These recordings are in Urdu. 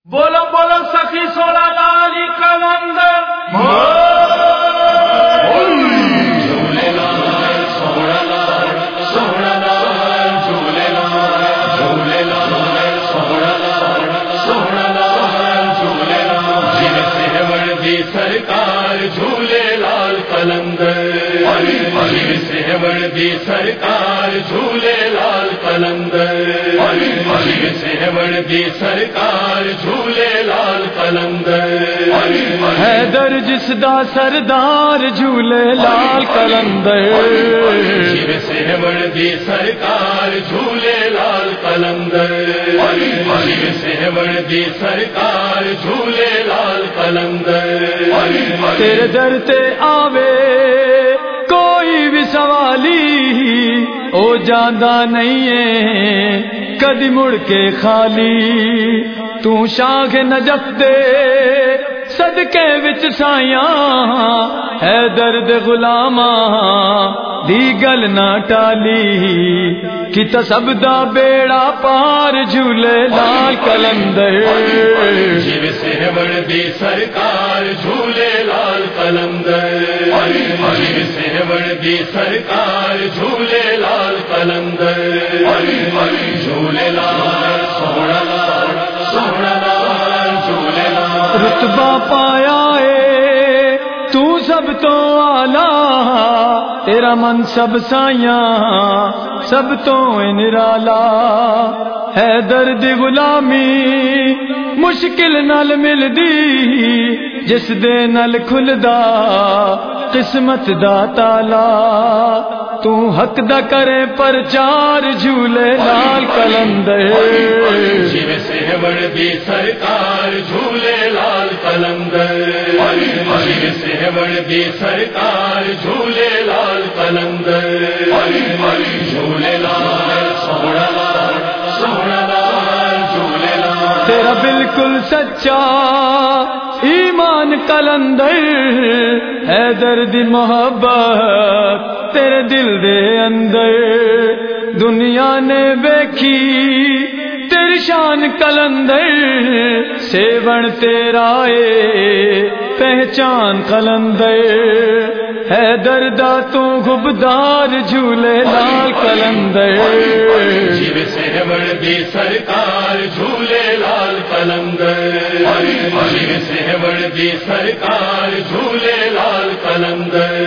بولو بولو سخی سوڑا لالی کلندر جھولے لال سوڑا لال سوڑا لال جھولے لال جھولے لال سوڑا لال سوڑا لال جھولے لال جن سے وردی سرکار جھولے لال کلندر جن سے وردی سرکار جھولے لال کلندر جن سے وردی سرکار جھولے لال کلندر حیدر جس دا سردار جھولے لال کلندر جن سے وردی سرکار جھولے لال کلندر جن سے وردی سرکار جھولے لال کلندر تیرے در تے آوے کوئی بھی سوالی او جاندہ نہیں ہے کدی مڑ کے خالی تو شاخ نجف دے صدقے وچ سائیاں ہے درد غلاماں دی گل نہ ٹالی کتا سب دا بیڑا پار جھولے لال کلندر جن سے وردی سرکار جھولے لال کلندر جن سے وردی سرکار جھولے لال کلندر جھولے لال سوڑا لال سوڑا لال جھولے لال رتبہ پایا ہے تو سب تو آلہ تیرا منصب سائیاں سب تو نرالا ہے درد غلامی مشکل نال مل دی جس دے نال کھلدا قسمت دا تالا تو حق دا کرے پرچار جھولے لال کلندر جن سے وردی سرکار جھولے لال کلندر جن سے وردی سرکار جھولے لال کلندر جھولے لال سوڑا لال سوڑا لال جھولے لال تیرا بالکل سچا ایمان کلندر ہے درد محبت تیرے دل دے اندر دنیا نے دیکھی تیری شان کلندر سیون تیرا اے پہچان کلندر ہے دردا تو غبدار جھولے لال کلندر جن سے وردی سرکار جھولے لال کلندر جن سے وردی سرکار جھولے لال کلندر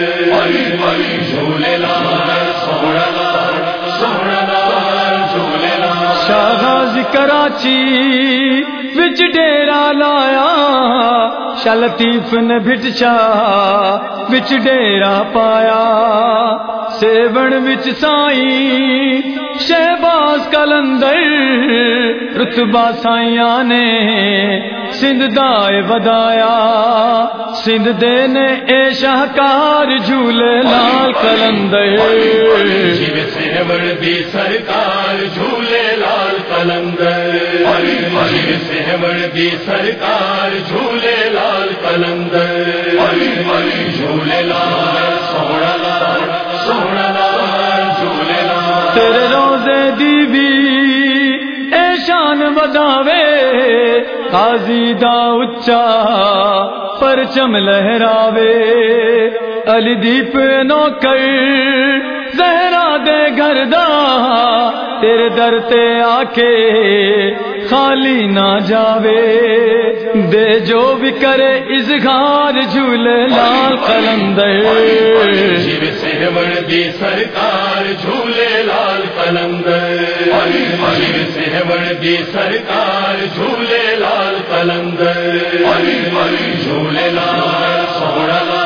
جھولے لال سوڑا لال سوڑا لال جھولے لال شاہغاز کراچی وچ ڈیرا لایا شاہ لطیف نے بھٹ شاہ وچ ڈیرا پایا سیون وچ سائیں شہباز کلندر رتبہ سائیاں نے سندھ دائے ودایا سندھ دے نے اے شاہکار جھولے لال کلندر جن سے وردی سرکار جھولے لال کلندر جن سے وردی سرکار جھولے لال کلندر جھولے لال سوڑا لال سوڑا لال جھولے لال تیرے روزے دی بھی اے شان بداوے قاضی دا اچا پرچم لہراوے علی دیپ نوکر زہرا دے گھر دا تیرے در تے آ کے خالی نہ جاوے دے جو بھی کرے اظہار جھولے لال کلندر جن سے وردی سرکار جھولے لال کلندر جن سے وردی سرکار جھولے لال کلندر جھولے لال سوڑا لال